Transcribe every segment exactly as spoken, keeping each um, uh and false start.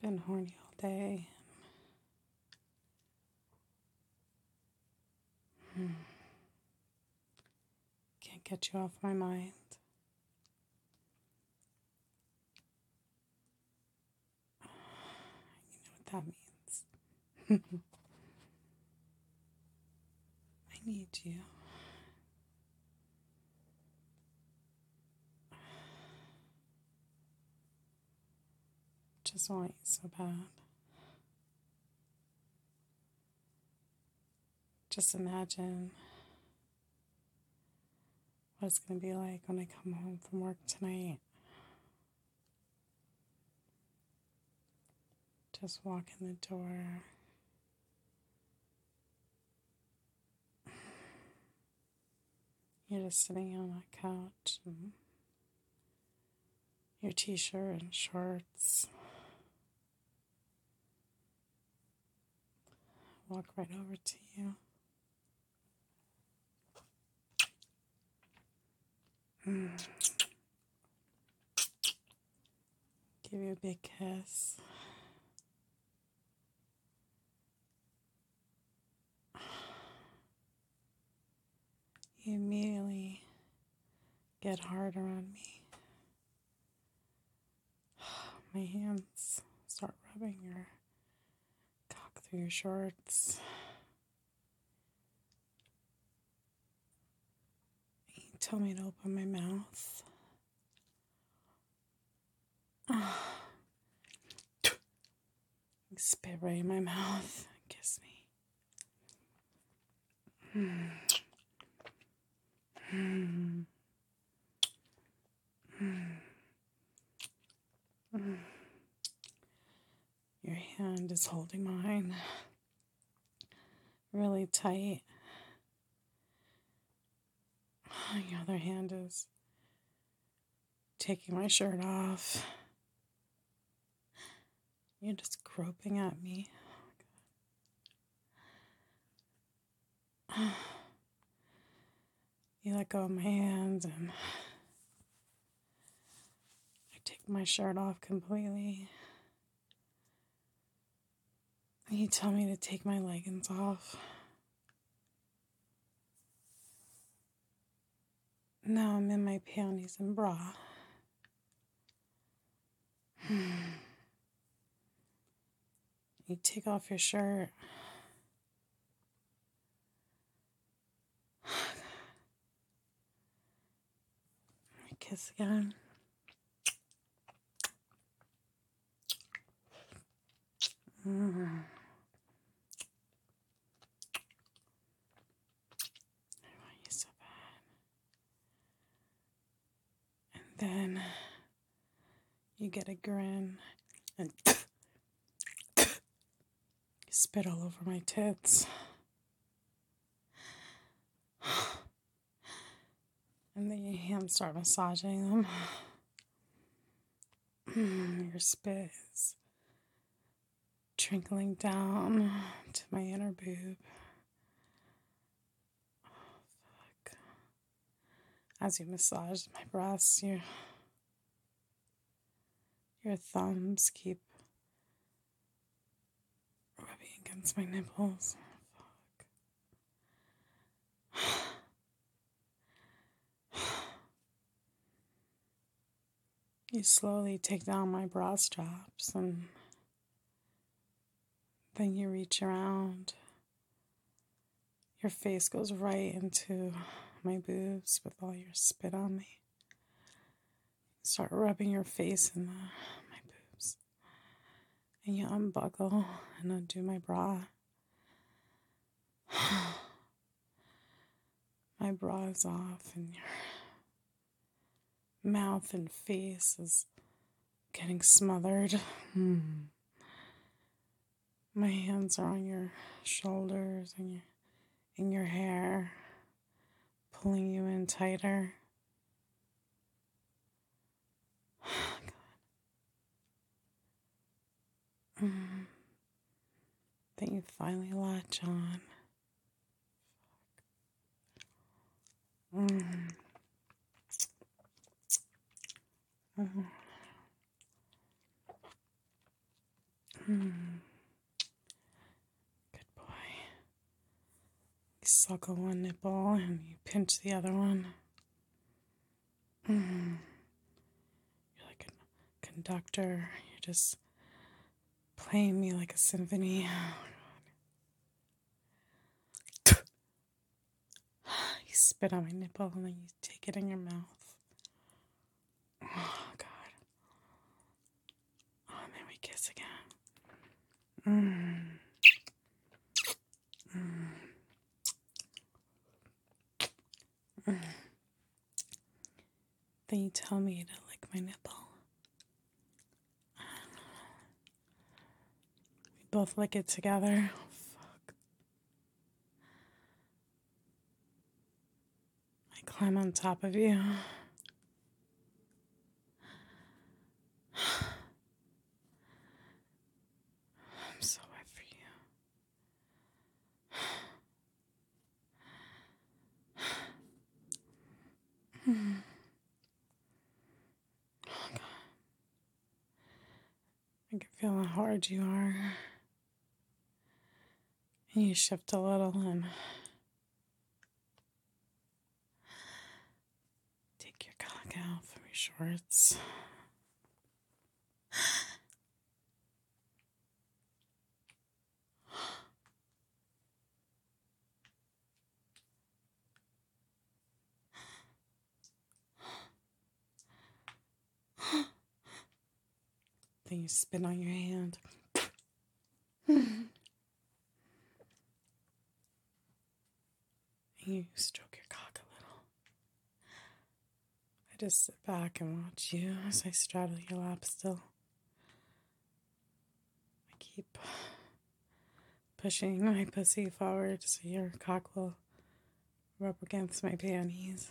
Been horny all day. Hmm. Can't get you off my mind. You know what that means. I need you. Just want you so bad. Just imagine what it's going to be like when I come home from work tonight. Just walk in the door. You're just sitting on a couch and your t-shirt and shorts. Walk right over to you. Mm. Give you a big kiss. You immediately get harder on me. My hands start rubbing your cock through your shorts. You tell me to open my mouth. You spit right in my mouth and kiss me. Mm. Mm. Mm. Mm. Your hand is holding mine really tight. Your other hand is taking my shirt off. You're just groping at me. You let go of my hands and I take my shirt off completely. And you tell me to take my leggings off. Now I'm in my panties and bra. You take off your shirt. I kiss again. Mm. I want you so bad. And then you get a grin and you spit all over my tits. And then your hands start massaging them. Your spit is trickling down to my inner boob. Oh, fuck. As you massage my breasts, your, your thumbs keep rubbing against my nipples. You slowly take down my bra straps and then you reach around. Your face goes right into my boobs with all your spit on me. Start rubbing your face in the, my boobs. And you unbuckle and undo my bra. My bra is off and your mouth and face is getting smothered. Hmm. My hands are on your shoulders and your, in your hair, pulling you in tighter. God. Mm. Then you finally latch on. Mm. Mm. suckle one nipple and you pinch the other one. Mm. You're like a conductor. You're just playing me like a symphony. You spit on my nipple and then you take it in your mouth. Oh, God. Oh, and then we kiss again. Mm. Mm. Mm. Then you tell me to lick my nipple. We both lick it together. Oh, fuck. I climb on top of you. I'm so wet for you. Mm. Oh, God. I can feel how hard you are. And you shift a little and take your cock out from your shorts. Then you spin on your hand. And you stroke your cock a little. I just sit back and watch you as I straddle your lap still. I keep pushing my pussy forward so your cock will rub against my panties.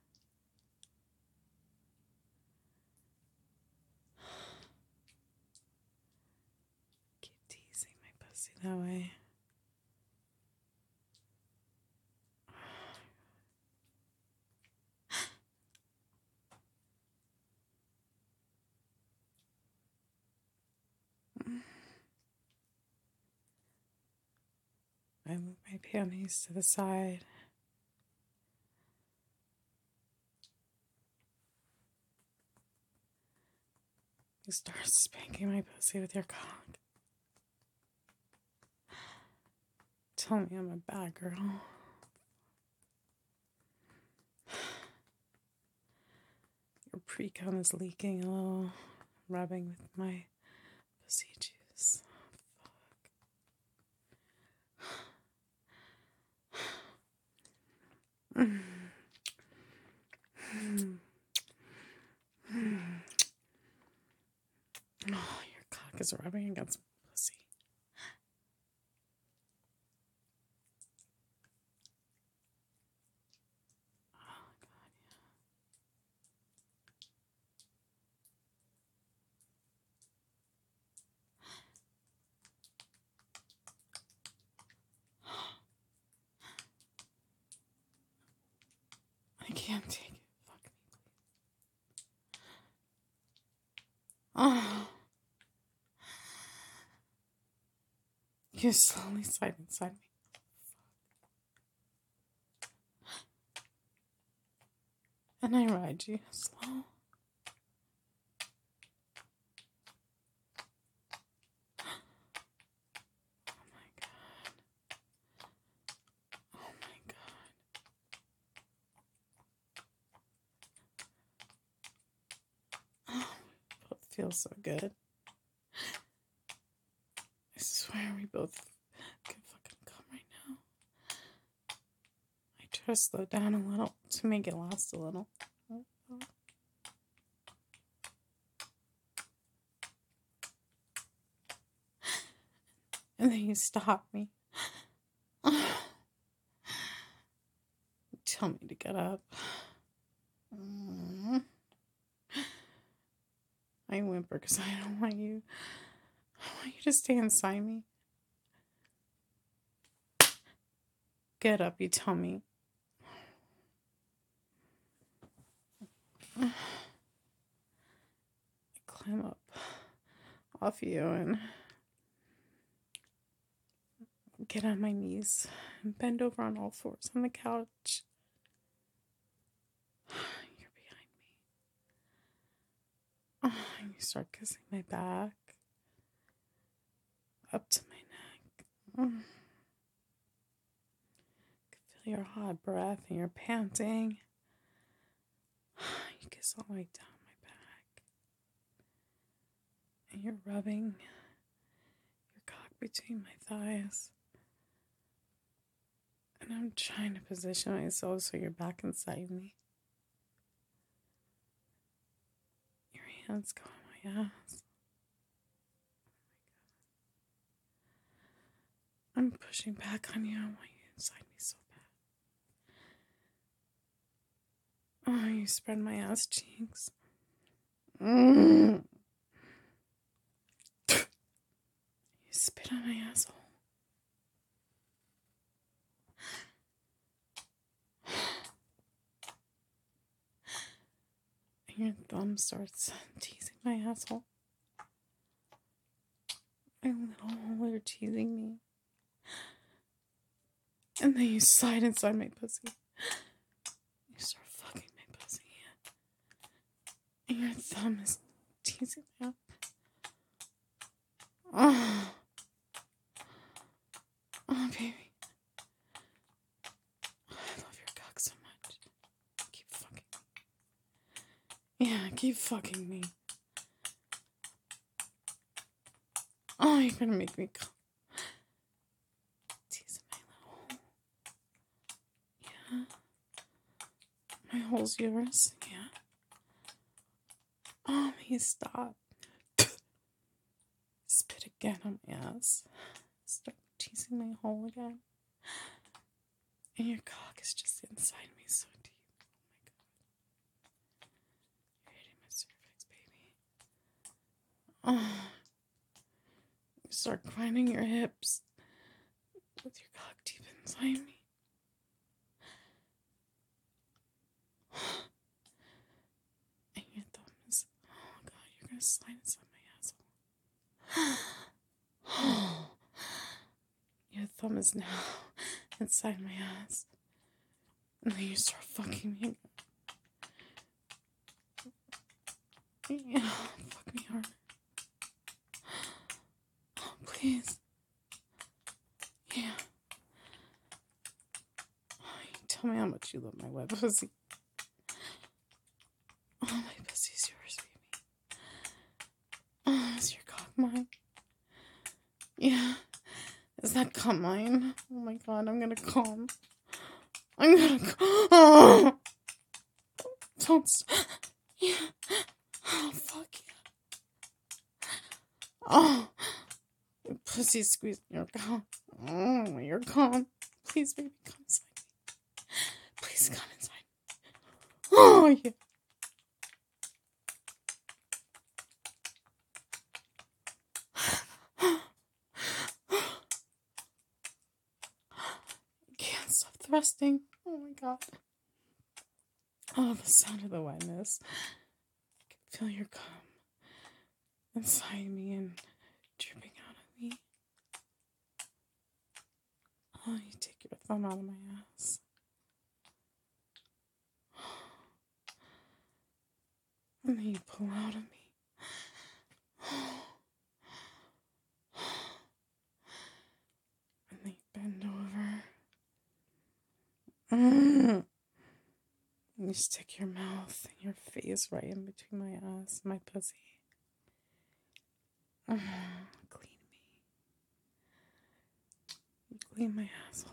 Keep teasing my pussy that way. I move my panties to the side. You start spanking my pussy with your cock. Tell me I'm a bad girl. Your pre-cum is leaking a little, rubbing with my pussy juice. Fuck. Mm. Mm. Mm. Oh, your cock is rubbing against my pussy. Oh, God, yeah. I can't take it. Fuck me, please. Oh. You slowly slide inside me. And I ride you slow. Oh my God. Oh my God. Oh, both feel so good. I swear we both can fucking come right now. I try to slow down a little to make it last a little. And then you stop me. Tell me to get up. Mm. I whimper because I don't want you. I want you to stay inside me. Get up, you tell me. I climb up off you and get on my knees and bend over on all fours on the couch. You're behind me. Oh, and you start kissing my back, up to my neck. Mm. I can feel your hot breath and you're panting. You kiss all the way down my back. And you're rubbing your cock between my thighs. And I'm trying to position myself so you're back inside me. Your hands go on my ass. I'm pushing back on you. I want you inside me so bad. Oh, you spread my ass cheeks. Mm. You spit on my asshole. And your thumb starts teasing my asshole. My little hole, you're teasing me. And then you slide inside my pussy. You start fucking my pussy. And your thumb is teasing me up. Oh. Oh, baby. I love your cock so much. Keep fucking me. Yeah, keep fucking me. Oh, you're gonna make me come. Teasing my little hole. Yeah. My hole's yours. Yeah. Oh, please stop. Spit again on my ass. Start teasing my hole again. And your cock is just inside me so deep. Oh my god. You're hitting my cervix, baby. Oh. You start grinding your hips with your cock deep inside me. And your thumb is, oh god, you're gonna slide inside my asshole. Your thumb is now inside my ass. And then you start fucking me again. Yeah, fuck me hard. Oh, please. Yeah. Oh, you tell me how much you love my wet pussy. Oh, my pussy's yours, baby. Oh, is your cock mine? Yeah. Is that cum mine? Oh my god, I'm gonna come. I'm gonna come. Oh! Don't stop. Yeah. Oh, fuck yeah. Oh. Your pussy squeezing your cum. Oh, your cum. Please, baby, come inside me. Please come inside. Oh, yeah. Can't stop thrusting. Oh my god. Oh, the sound of the wetness. I can feel your cum inside me and dripping out of me. Oh, you take your thumb out of my ass. And then you pull out of me. And then you bend over. Mm. You stick your mouth and your face right in between my ass and my pussy. Mm. Clean me. You clean my asshole.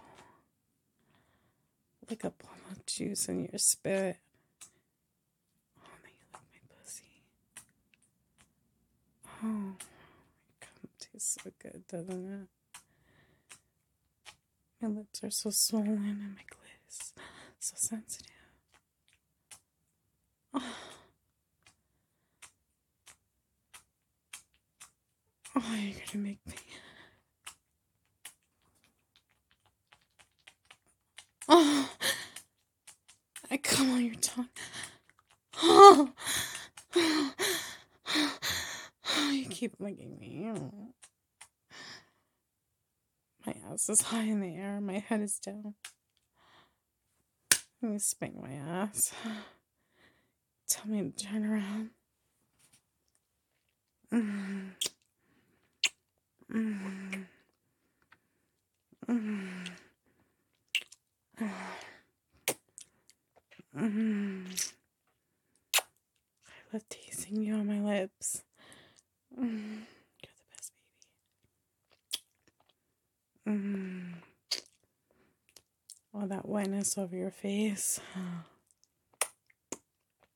Lick up all the juice in your spit. Oh, then you lick my pussy. Oh, cum tastes so good, doesn't it? My lips are so swollen and my clit is so sensitive. Oh. Oh, you're gonna make me. Oh, I come on your tongue. Oh, oh, you keep licking me. My ass is high in the air. My head is down. Let me spank my ass. Tell me to turn around. Mm. Mm. Mm. Mm. I love teasing you on my lips. Mm. You're the best baby. Mm. All that wetness over your face.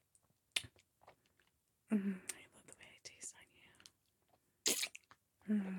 Mm. I love the way I taste on you. Mm.